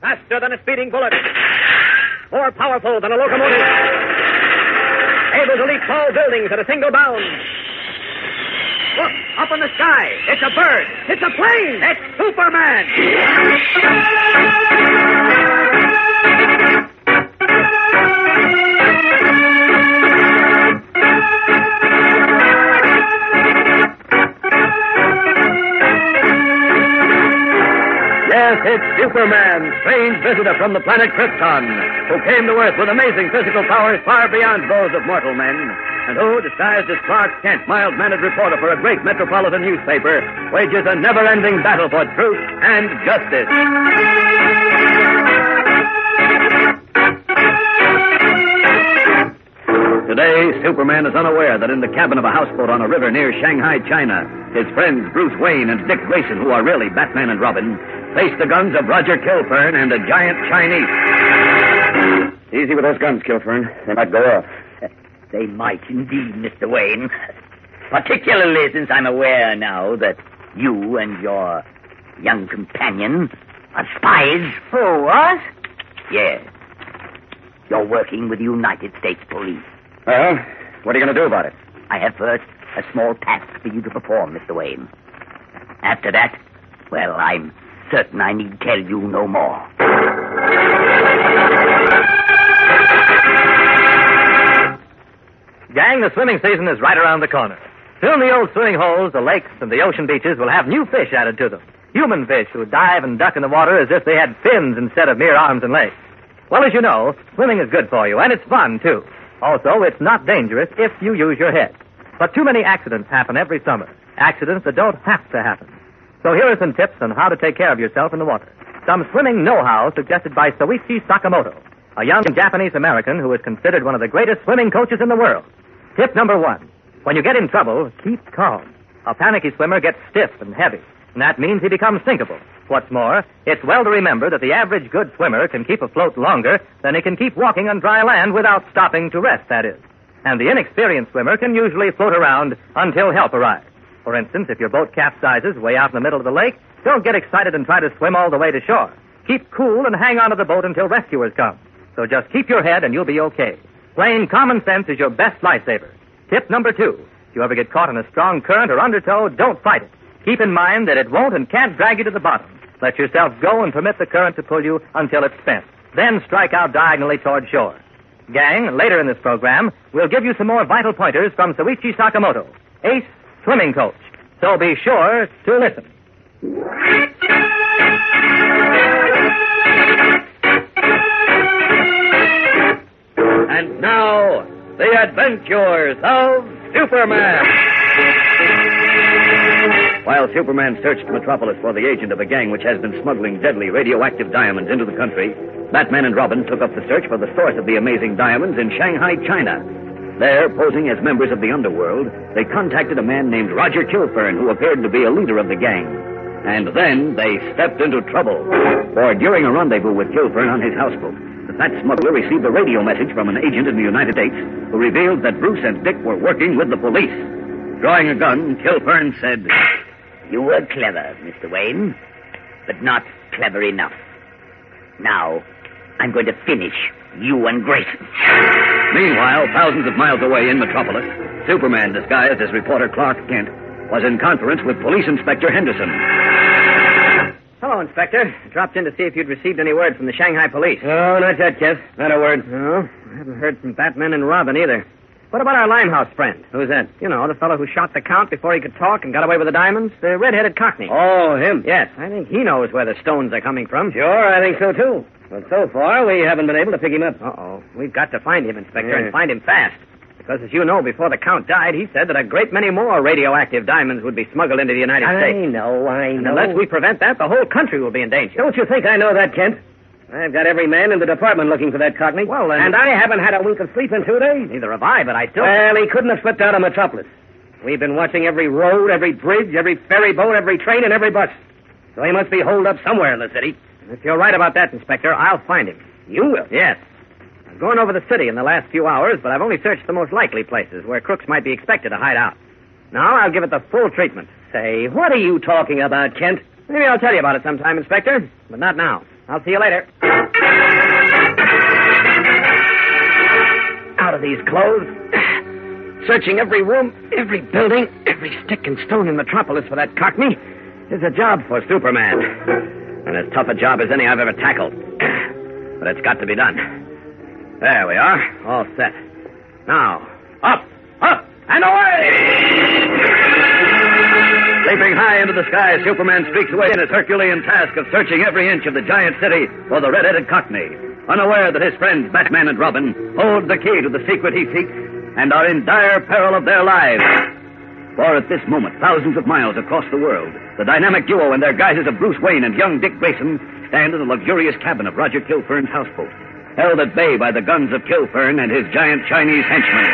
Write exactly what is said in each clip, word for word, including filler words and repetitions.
Faster than a speeding bullet. More powerful than a locomotive. Able to leap tall buildings at a single bound. Look, up in the sky. It's a bird. It's a plane. It's Superman. Yes, it's Superman, strange visitor from the planet Krypton, who came to Earth with amazing physical powers far beyond those of mortal men, and who, disguised as Clark Kent, mild-mannered reporter for a great metropolitan newspaper, wages a never-ending battle for truth and justice. Today, Superman is unaware that in the cabin of a houseboat on a river near Shanghai, China, his friends Bruce Wayne and Dick Grayson, who are really Batman and Robin, face the guns of Roger Kilfern and a giant Chinese. Easy with those guns, Kilfern. They might go off. They might indeed, Mister Wayne. Particularly since I'm aware now that you and your young companion are spies. Who, us? Yes. You're working with the United States Police. Well, what are you going to do about it? I have first a small task for you to perform, Mister Wayne. After that, well, I'm certain I need tell you no more. Gang, the swimming season is right around the corner. Soon the old swimming holes, the lakes, and the ocean beaches will have new fish added to them. Human fish who dive and duck in the water as if they had fins instead of mere arms and legs. Well, as you know, swimming is good for you, and it's fun, too. Also, it's not dangerous if you use your head. But too many accidents happen every summer. Accidents that don't have to happen. So here are some tips on how to take care of yourself in the water. Some swimming know-how suggested by Soichi Sakamoto, a young Japanese-American who is considered one of the greatest swimming coaches in the world. Tip number one. When you get in trouble, keep calm. A panicky swimmer gets stiff and heavy, and that means he becomes sinkable. What's more, it's well to remember that the average good swimmer can keep afloat longer than he can keep walking on dry land without stopping to rest, that is. And the inexperienced swimmer can usually float around until help arrives. For instance, if your boat capsizes way out in the middle of the lake, don't get excited and try to swim all the way to shore. Keep cool and hang on to the boat until rescuers come. So just keep your head and you'll be okay. Plain common sense is your best lifesaver. Tip number two. If you ever get caught in a strong current or undertow, don't fight it. Keep in mind that it won't and can't drag you to the bottom. Let yourself go and permit the current to pull you until it's spent. Then strike out diagonally toward shore. Gang, later in this program, we'll give you some more vital pointers from Soichi Sakamoto, ace swimming coach. So be sure to listen. And now, the adventures of Superman. While Superman searched Metropolis for the agent of a gang which has been smuggling deadly radioactive diamonds into the country, Batman and Robin took up the search for the source of the amazing diamonds in Shanghai, China. There, posing as members of the underworld, they contacted a man named Roger Kilfern, who appeared to be a leader of the gang. And then they stepped into trouble. For during a rendezvous with Kilfern on his houseboat, the fat smuggler received a radio message from an agent in the United States who revealed that Bruce and Dick were working with the police. Drawing a gun, Kilfern said, You were clever, Mister Wayne, but not clever enough. Now, I'm going to finish you and Grayson. Meanwhile, thousands of miles away in Metropolis, Superman, disguised as reporter Clark Kent, was in conference with Police Inspector Henderson. Hello, Inspector. I dropped in to see if you'd received any word from the Shanghai police. Oh, not yet, Kent. Not a word. No, I haven't heard from Batman and Robin either. What about our Limehouse friend? Who's that? You know, the fellow who shot the Count before he could talk and got away with the diamonds? The red-headed Cockney. Oh, him? Yes, I think he knows where the stones are coming from. Sure, I think so, too. But so far, we haven't been able to pick him up. Uh-oh. We've got to find him, Inspector, Yeah. and find him fast. Because, as you know, before the Count died, he said that a great many more radioactive diamonds would be smuggled into the United I States. know, I And know. unless we prevent that, the whole country will be in danger. Don't you think I know that, Kent? I've got every man in the department looking for that Cockney. Well, then... And I haven't had a wink of sleep in two days. Neither have I, but I still... Well, he couldn't have slipped out of Metropolis. We've been watching every road, every bridge, every ferry boat, every train, and every bus. So he must be holed up somewhere in the city. If you're right about that, Inspector, I'll find him. You will? Yes. I've gone over the city in the last few hours, but I've only searched the most likely places where crooks might be expected to hide out. Now I'll give it the full treatment. Say, what are you talking about, Kent? Maybe I'll tell you about it sometime, Inspector, but not now. I'll see you later. Out of these clothes. Searching every room, every building, every stick and stone in Metropolis for that Cockney is a job for Superman. And as tough a job as any I've ever tackled. But it's got to be done. There we are, all set. Now, up, up, and away! Leaping high into the sky, Superman streaks away in his Herculean task of searching every inch of the giant city for the red-headed Cockney, unaware that his friends Batman and Robin hold the key to the secret he seeks and are in dire peril of their lives. For at this moment, thousands of miles across the world, the dynamic duo in their guises of Bruce Wayne and young Dick Grayson stand in the luxurious cabin of Roger Kilfern's houseboat, held at bay by the guns of Kilfern and his giant Chinese henchmen.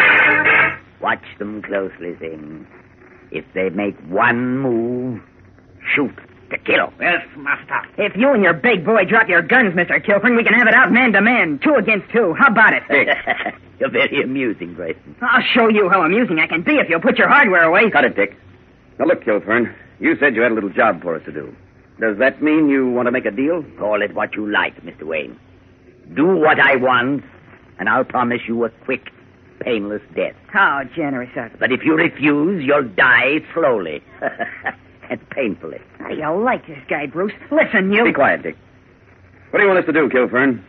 Watch them closely, Zing. If they make one move, shoot to kill. Yes, master. If you and your big boy drop your guns, Mister Kilfern, we can have it out man to man, two against two. How about it? You're very amusing, Grayson. I'll show you how amusing I can be if you'll put your hardware away. Cut it, Dick. Now look, Kilfern, you said you had a little job for us to do. Does that mean you want to make a deal? Call it what you like, Mister Wayne. Do what I want, and I'll promise you a quick, painless death. How generous of you. But if you refuse, you'll die slowly and painfully. How do you like this guy, Bruce? Listen, you... Be quiet, Dick. What do you want us to do, Kilfern?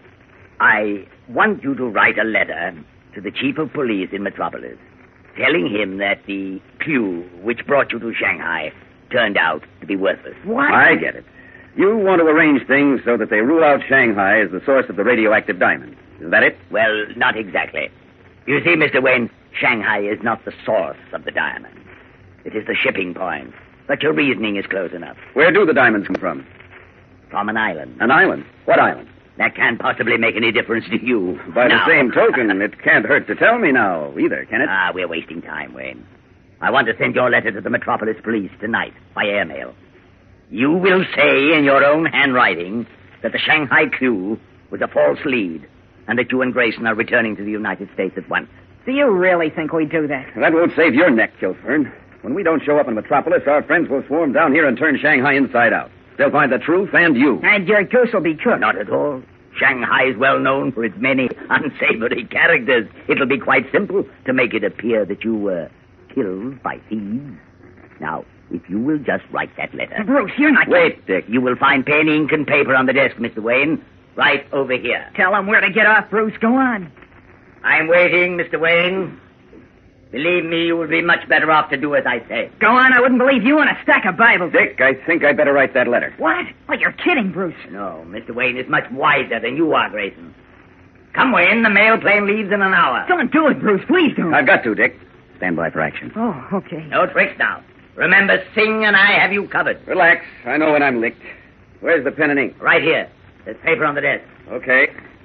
I want you to write a letter to the chief of police in Metropolis, telling him that the clue which brought you to Shanghai turned out to be worthless. What? I get it. You want to arrange things so that they rule out Shanghai as the source of the radioactive diamond. Is that it? Well, not exactly. You see, Mister Wayne, Shanghai is not the source of the diamond. It is the shipping point. But your reasoning is close enough. Where do the diamonds come from? From an island. An island? What island? That can't possibly make any difference to you. By No. the same token, it can't hurt to tell me now, either, can it? Ah, we're wasting time, Wayne. I want to send your letter to the Metropolis Police tonight by airmail. You will say in your own handwriting that the Shanghai clue was a false lead and that you and Grayson are returning to the United States at once. Do you really think we'd do that? That won't save your neck, Kilfern. When we don't show up in Metropolis, our friends will swarm down here and turn Shanghai inside out. They'll find the truth and you. And your goose will be cooked. Not at all. Shanghai is well known for its many unsavory characters. It'll be quite simple to make it appear that you were killed by thieves. Now, if you will just write that letter. Bruce, you're not... Wait, Dick. You will find pen, ink, and paper on the desk, Mister Wayne. Right over here. Tell him where to get off, Bruce. Go on. I'm waiting, Mister Wayne. Believe me, you will be much better off to do as I say. Go on. I wouldn't believe you on a stack of Bibles. Dick, I think I'd better write that letter. What? Well, you're kidding, Bruce. No, Mister Wayne is much wiser than you are, Grayson. Come, Wayne. The mail plane leaves in an hour. Don't do it, Bruce. Please don't. I've got to, Dick. Stand by for action. Oh, okay. No tricks now. Remember, Singh and I have you covered. Relax. I know when I'm licked. Where's the pen and ink? Right here. There's paper on the desk. Okay.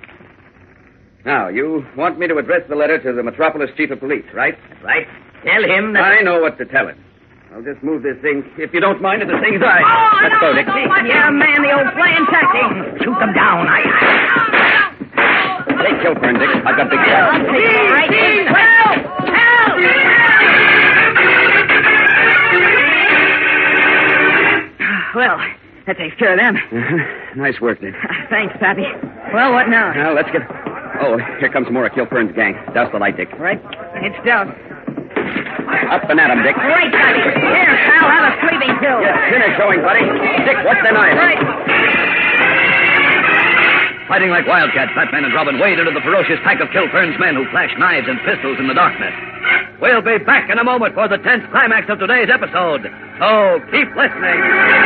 Now, you want me to address the letter to the Metropolis Chief of Police, right? That's right. Tell him that... I know what to tell him. I'll just move this thing, if you don't mind, to the thing's eye. Oh, Let's no, go, Dick. Yeah, man, the old flying taxi. Shoot them down. I... Take Kilfern, Dick. I've got big I'll help. take it, all right? Help! Help! Well, that takes care of them. Nice work, Dick. Thanks, Pappy. Well, what now? Now, let's get... Oh, here comes more of Kilfern's gang. Douse the light, Dick. Right. It's down. Up and at him, Dick. Right, Pappy. Here, pal, have a sleeping pill. Yes, finish showing, buddy. Dick, what's the knife? Right. Fighting like wildcats, Batman and Robin wade into the ferocious pack of Kilfern's men who flash knives and pistols in the darkness. We'll be back in a moment for the tense climax of today's episode. So keep listening.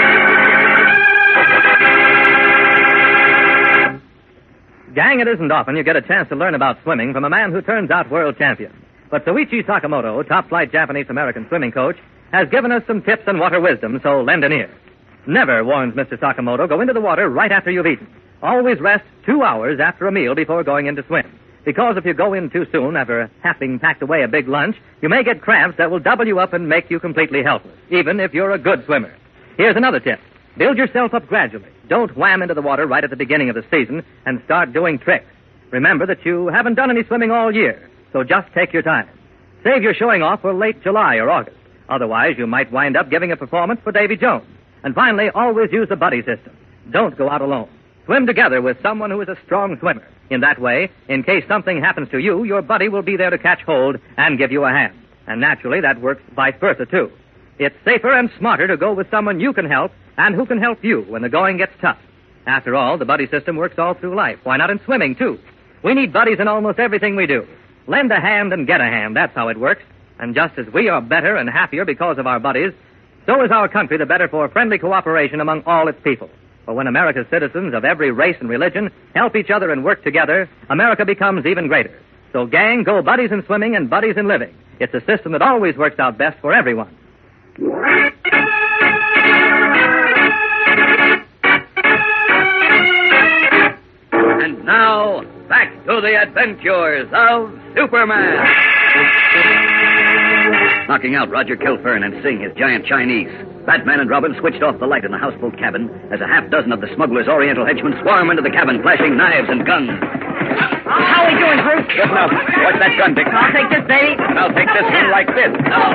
Gang, it isn't often you get a chance to learn about swimming from a man who turns out world champion. But Soichi Sakamoto, top-flight Japanese-American swimming coach, has given us some tips and water wisdom, so lend an ear. Never, warns Mister Sakamoto, go into the water right after you've eaten. Always rest two hours after a meal before going in to swim. Because if you go in too soon after having packed away a big lunch, you may get cramps that will double you up and make you completely helpless, even if you're a good swimmer. Here's another tip. Build yourself up gradually. Don't wham into the water right at the beginning of the season and start doing tricks. Remember that you haven't done any swimming all year, so just take your time. Save your showing off for late July or August. Otherwise, you might wind up giving a performance for Davy Jones. And finally, always use the buddy system. Don't go out alone. swim together with someone who is a strong swimmer. In that way, in case something happens to you, your buddy will be there to catch hold and give you a hand. And naturally, that works vice versa, too. It's safer and smarter to go with someone you can help and who can help you when the going gets tough. After all, the buddy system works all through life. Why not in swimming, too? We need buddies in almost everything we do. Lend a hand and get a hand. That's how it works. And just as we are better and happier because of our buddies, so is our country the better for friendly cooperation among all its people. For when America's citizens of every race and religion help each other and work together, America becomes even greater. So, gang, go buddies in swimming and buddies in living. It's a system that always works out best for everyone. And now, back to the adventures of Superman. Knocking out Roger Kilfern and seeing his giant Chinese, Batman and Robin switched off the light in the houseboat cabin as a half dozen of the smuggler's Oriental henchmen swarm into the cabin, flashing knives and guns. How are we doing, Bruce? Good enough. Watch that gun, Dick. I'll take this, baby. And I'll take this one like this.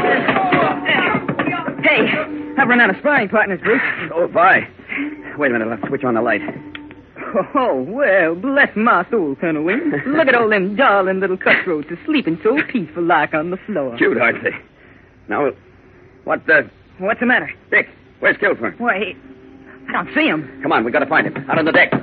Hey, I've run out of sparring partners, Bruce. Oh, bye. Wait a minute, I'll switch on the light. Oh, well, bless my soul, Colonel Wing. Look at all them darling little cutthroats sleeping so peaceful-like on the floor. Cute, aren't they? Now, what, uh... What's the matter? Dick, where's Kilfern? Why, he... I don't see him. Come on, we gotta find him. Out on the deck.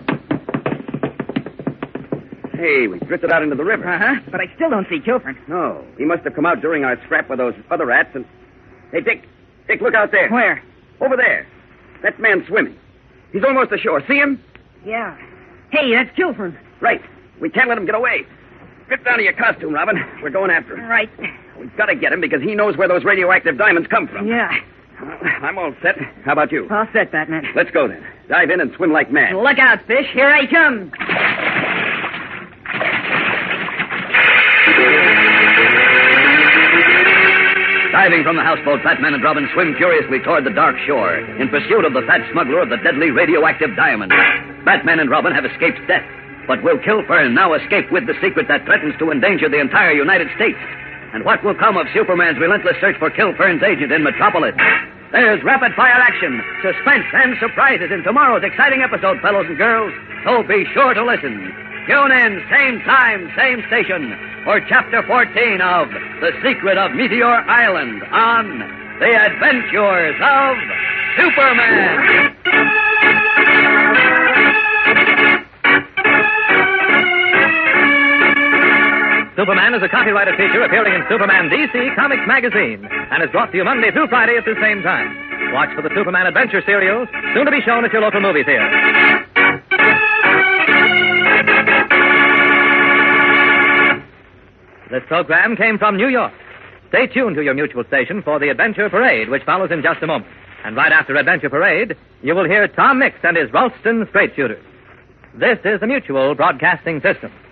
Hey, we drifted out into the river. Uh-huh, but I still don't see Kilfern. No, he must have come out during our scrap with those other rats and... Hey, Dick, Dick, look out there. Where? Over there. That man's swimming. He's almost ashore. See him? Yeah. Hey, that's Kilfern. Right. We can't let him get away. Strip down to your costume, Robin. We're going after him. Right. We've got to get him because he knows where those radioactive diamonds come from. Yeah. I'm all set. How about you? All set, Batman. Let's go then. Dive in and swim like mad. Look out, fish. Here I come. Diving from the houseboat, Batman and Robin swim furiously toward the dark shore in pursuit of the fat smuggler of the deadly radioactive diamond. Batman and Robin have escaped death, but will Kilfern now escape with the secret that threatens to endanger the entire United States? And what will come of Superman's relentless search for Kilfern's agent in Metropolis? There's rapid-fire action, suspense, and surprises in tomorrow's exciting episode, fellows and girls, so be sure to listen. Tune in, same time, same station, for Chapter fourteen of The Secret of Meteor Island on The Adventures of Superman. Superman is a copyrighted feature appearing in Superman D C Comics Magazine and is brought to you Monday through Friday at the same time. Watch for the Superman Adventure serials, soon to be shown at your local movie theater. This program came from New York. Stay tuned to your mutual station for the Adventure Parade, which follows in just a moment. And right after Adventure Parade, you will hear Tom Mix and his Ralston Straight Shooters. This is the Mutual Broadcasting System.